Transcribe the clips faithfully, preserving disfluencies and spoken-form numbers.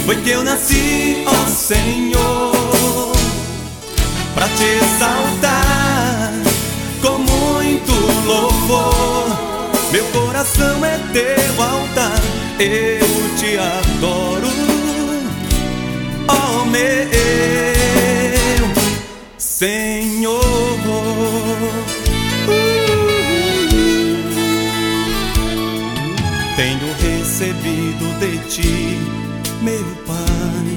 foi que eu nasci, ó Senhor, pra te exaltar com muito louvor. Meu coração é teu altar, eu te adoro, ó meu Senhor. Tenho recebido de ti, meu Pai,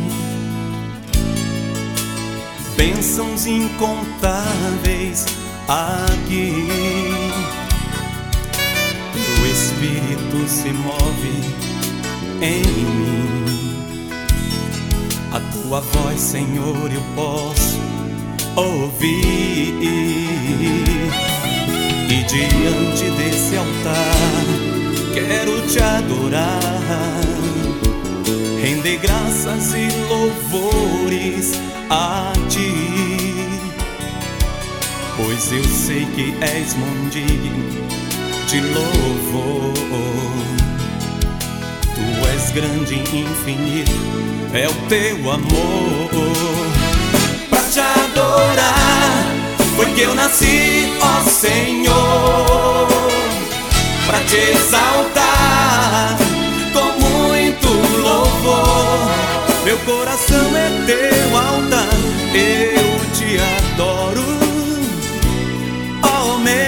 bênçãos incontáveis aqui. O Espírito se move em mim, a tua voz, Senhor, eu posso ouvir. E diante desse altar quero te adorar, render graças e louvores a ti, pois eu sei que és digno de louvor. Tu és grande e infinito, é o teu amor. Pra te adorar foi que eu nasci, ó Senhor, pra te exaltar com muito louvor. Meu coração é teu altar, eu te adoro, ó meu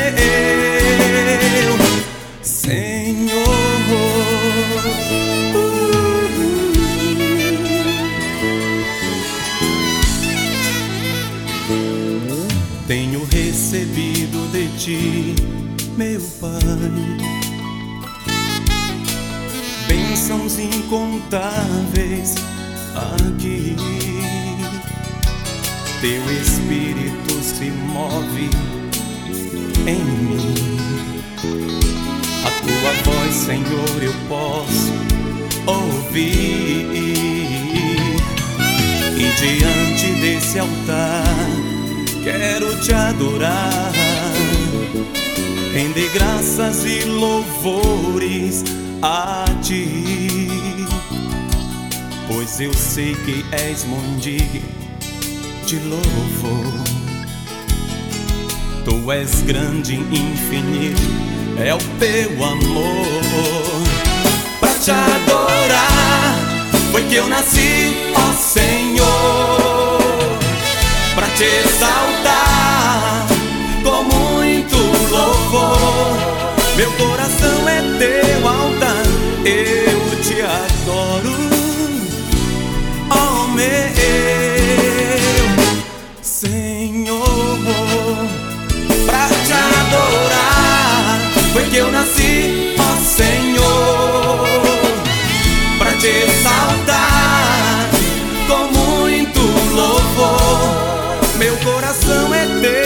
Senhor. Tenho recebido de ti, meu Pai, bênçãos incontáveis aqui. Teu Espírito se move em mim, a tua voz, Senhor, eu posso ouvir. E diante desse altar quero te adorar, render graças e louvores a ti, pois eu sei que és digno de louvor. Tu és grande e infinito, é o teu amor. Pra te adorar foi que eu nasci, ó Senhor, pra te exaltar com muito louvor. Meu coração é teu altar, eu te adoro, ó meu Senhor. Pra te adorar foi que eu nasci, ó Senhor, pra te exaltar com muito louvor. Meu coração é teu